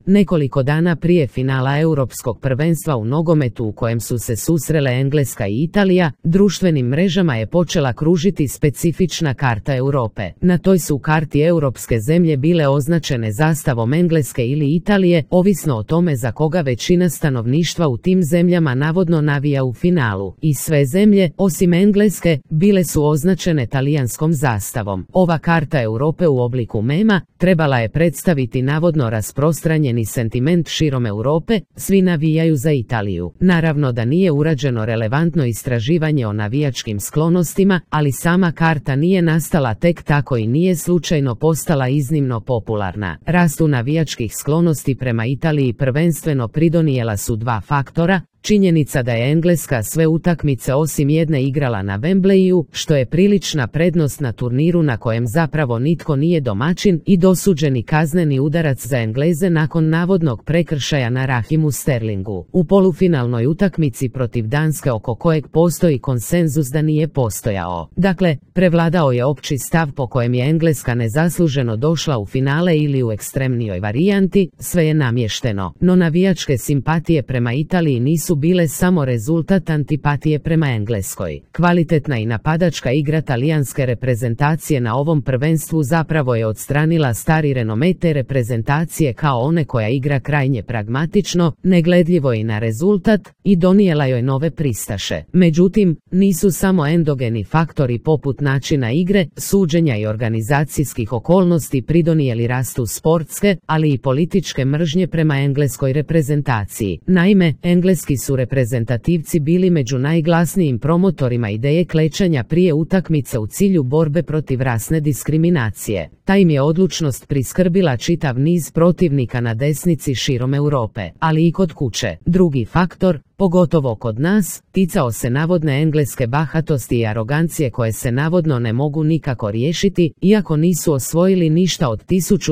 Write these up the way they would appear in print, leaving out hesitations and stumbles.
Nekoliko dana prije finala Europskog prvenstva u nogometu u kojem su se susrele Engleska i Italija, društvenim mrežama je počela kružiti specifična karta Europe. Na toj su karti europske zemlje bile označene zastavom Engleske ili Italije, ovisno o tome za koga većina stanovništva u tim zemljama navodno navija u finalu. I sve zemlje, osim Engleske, bile su označene talijanskom zastavom. Ova karta Europe u obliku mema trebala je predstaviti navodno rasprostranjeni sentiment širom Europe, svi navijaju za Italiju. Naravno da nije urađeno relevantno istraživanje o navijačkim sklonostima, ali sama karta nije nastala tek tako i nije slučajno postala iznimno popularna. Rastu navijačkih sklonosti prema Italiji prvenstveno pridonijela su dva faktora. Činjenica da je Engleska sve utakmice osim jedne igrala na Wembleyu, što je prilična prednost na turniru na kojem zapravo nitko nije domaćin, i dosuđeni kazneni udarac za Engleze nakon navodnog prekršaja na Rahimu Sterlingu u polufinalnoj utakmici protiv Danske oko kojeg postoji konsenzus da nije postojao. Dakle, prevladao je opći stav po kojem je Engleska nezasluženo došla u finale ili u ekstremnijoj varijanti, sve je namješteno. No navijačke simpatije prema Italiji nisu bile samo rezultat antipatije prema Engleskoj. Kvalitetna i napadačka igra talijanske reprezentacije na ovom prvenstvu zapravo je odstranila stari renome te reprezentacije kao one koja igra krajnje pragmatično, negledljivo i na rezultat, i donijela joj nove pristaše. Međutim, nisu samo endogeni faktori poput načina igre, suđenja i organizacijskih okolnosti pridonijeli rastu sportske, ali i političke mržnje prema engleskoj reprezentaciji. Naime, engleski su reprezentativci bili među najglasnijim promotorima ideje klečanja prije utakmice u cilju borbe protiv rasne diskriminacije. Ta im je odlučnost priskrbila čitav niz protivnika na desnici širom Europe, ali i kod kuće. Drugi faktor, pogotovo kod nas, ticao se navodne engleske bahatosti i arogancije koje se navodno ne mogu nikako riješiti, iako nisu osvojili ništa od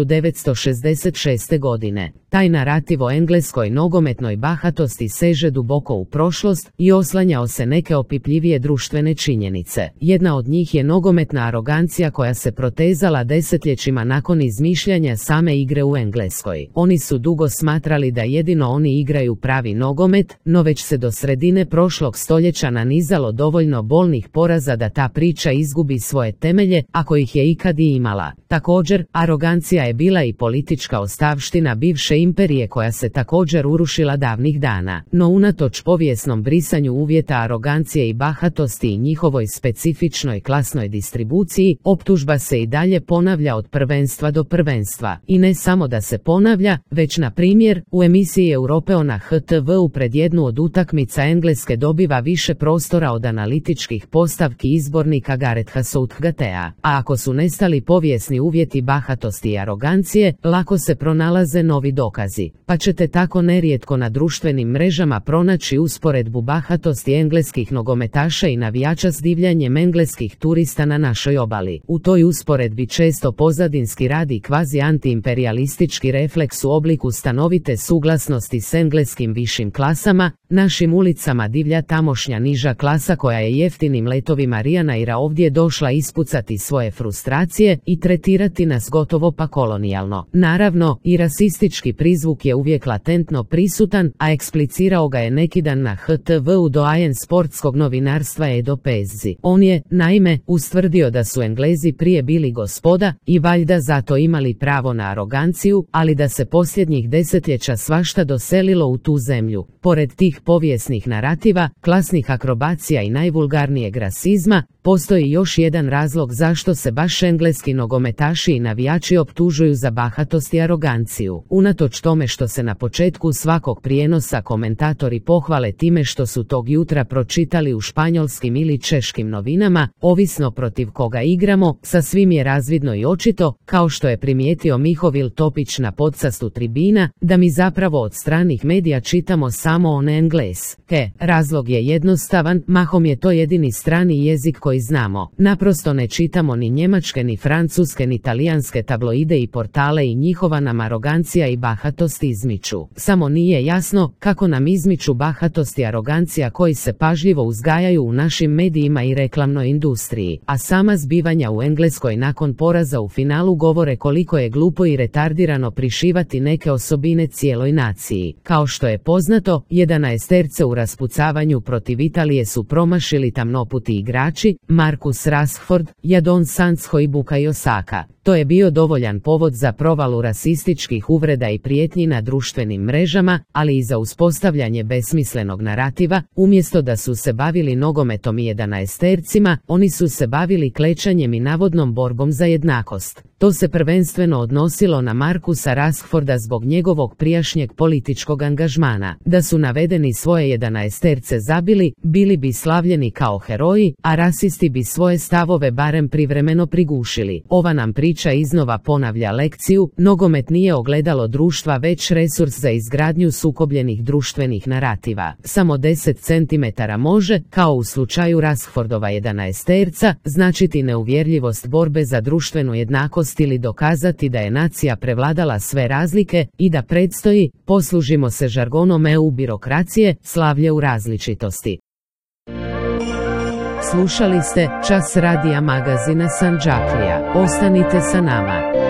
1966. godine. Taj narativ o engleskoj nogometnoj bahatosti seže duboko u prošlost i oslanjao se neke opipljivije društvene činjenice. Jedna od njih je nogometna arogancija koja se protezala desetljećima nakon izmišljanja same igre u Engleskoj. Oni su dugo smatrali da jedino oni igraju pravi nogomet, no već se do sredine prošlog stoljeća nanizalo dovoljno bolnih poraza da ta priča izgubi svoje temelje, ako ih je ikad i imala. Također, arogancija je bila i politička ostavština bivše imperije koja se također urušila davnih dana. No unatoč povijesnom brisanju uvjeta arogancije i bahatosti i njihovoj specifičnoj klasnoj distribuciji, optužba se i dalje ponavlja od prvenstva do prvenstva. I ne samo da se ponavlja, već na primjer, u emisiji Europeo na HTV-u pred jednu od utakmica Engleske dobiva više prostora od analitičkih postavki izbornika Garetha Southgatea. A ako su nestali povijesni uvjeti bahatosti i arogancije, lako se pronalaze novi dokazi. Pa ćete tako nerijetko na društvenim mrežama pronaći usporedbu bahatosti engleskih nogometaša i navijača s divljanjem engleskih turista na našoj obali. U toj usporedbi često pozadinski radi kvazi antiimperialistički refleks u obliku stanovite suglasnosti s engleskim višim klasama, našim ulicama divlja tamošnja niža klasa koja je jeftinim letovima Ryanaira ovdje došla ispucati svoje frustracije i tretirati nas gotovo pa kolonijalno. Naravno, i rasistički prizvuk je uvijek latentno prisutan, a eksplicirao ga je neki dan na HTV-u doajen sportskog novinarstva Edo Pezzi. On je, naime, ustvrdio da su Englezi prije bili gospoda i valjda zato imali pravo na aroganciju, ali da se posljednjih desetljeća svašta doselilo u tu zemlju. Pored tih povijesnih narativa, klasnih akrobacija i najvulgarnijeg rasizma, postoji još jedan razlog zašto se baš engleski nogometaši i navijači optužuju za bahatost i aroganciju. Unatoč tome što se na početku svakog prijenosa komentatori pohvale time što su tog jutra pročitali u španjolskim ili češkim novinama, ovisno protiv koga igramo, sasvim je razvidno i očito, kao što je primijetio Mihovil Topić na podcastu Tribina, da mi zapravo od stranih medija čitamo samo one engleske. Razlog je jednostavan, mahom je to jedini strani jezik koji znamo. Naprosto ne čitamo ni njemačke, ni francuske, ni talijanske tabloide i portale i njihova nam arogancija i bahatost izmiču. Samo nije jasno kako nam izmiču bahatost i arogancija koji se pažljivo uzgajaju u našim medijima i reklamnoj industriji, a sama zbivanja u Engleskoj nakon poraza u finalu govore koliko je glupo i retardirano prišivati neke osobine cijeloj naciji. Kao što je poznato, 11 u raspucavanju protiv Italije su promašili tamnoputi igrači Marcus Rashford, Jadon Sancho i Bukayo Saka. To je bio dovoljan povod za provalu rasističkih uvreda i prijetnji na društvenim mrežama, ali i za uspostavljanje besmislenog narativa. Umjesto da su se bavili nogometom i 11-tercima, oni su se bavili klečanjem i navodnom borbom za jednakost. To se prvenstveno odnosilo na Marcusa Rashforda zbog njegovog prijašnjeg političkog angažmana. Da su navedeni svoje 11-terce zabili, bili bi slavljeni kao heroji, a rasisti bi svoje stavove barem privremeno prigušili. Ova nam priča iznova ponavlja lekciju: nogomet nije ogledalo društva već resurs za izgradnju sukobljenih društvenih narativa. Samo 10 cm može, kao u slučaju Rashfordova 11-terca, značiti neuvjerljivost borbe za društvenu jednakost ili dokazati da je nacija prevladala sve razlike i da predstoji, poslužimo se žargonom EU birokracije, slavlje u različitosti. Slušali ste Čas radija magazina Sandžaklija. Ostanite sa nama.